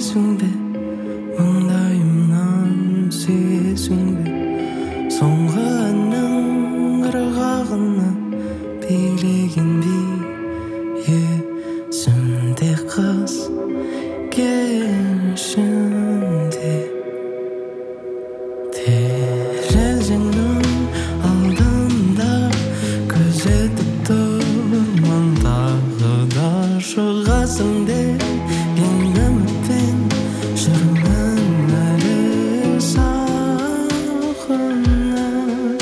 келесің бе маңдайымнан сүйесің бе соңғы әннің ырғағына билегендей есімде қыз кешінде терезеңнің алдында күзетіп тұрмын тағы да шығасың деген үмітпен жүрмін әлі сағынып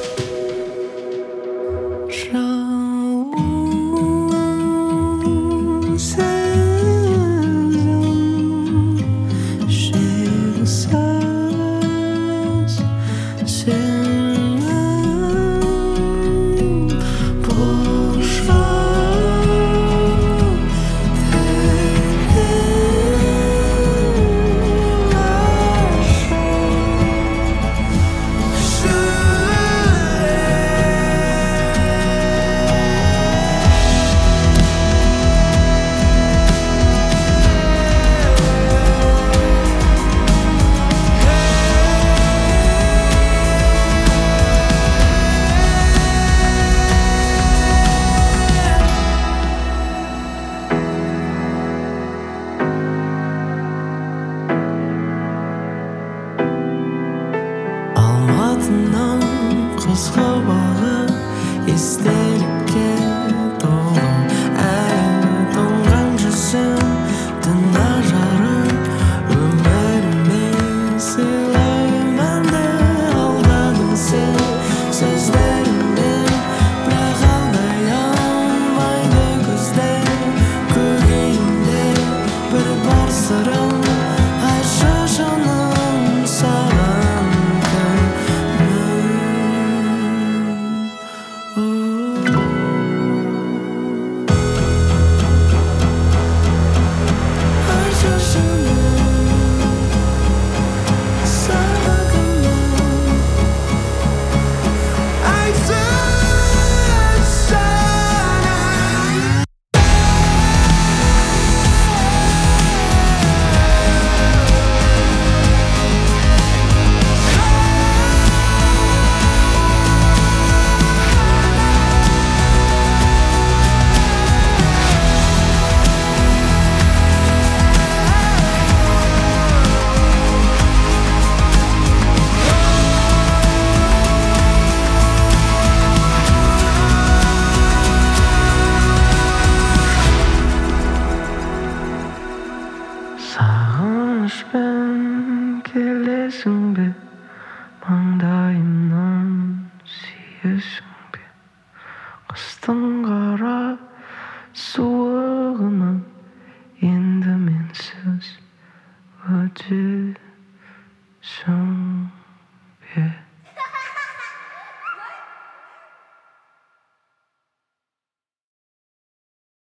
жалын сезім шексіз сенің құшақ алматының қызғы бағы естелікке толы әлі тоңған жүзің түн ажарын өміріме сыйлаймын мәнді алдадың сен сөздеріңмен бірақ алдай алмайды көздер көкейімде бір бар сырың айтшы жаным саған сағынышпен келесің бе маңдайымнан сүйесің бе қыстың қара суығынан енді менсіз өте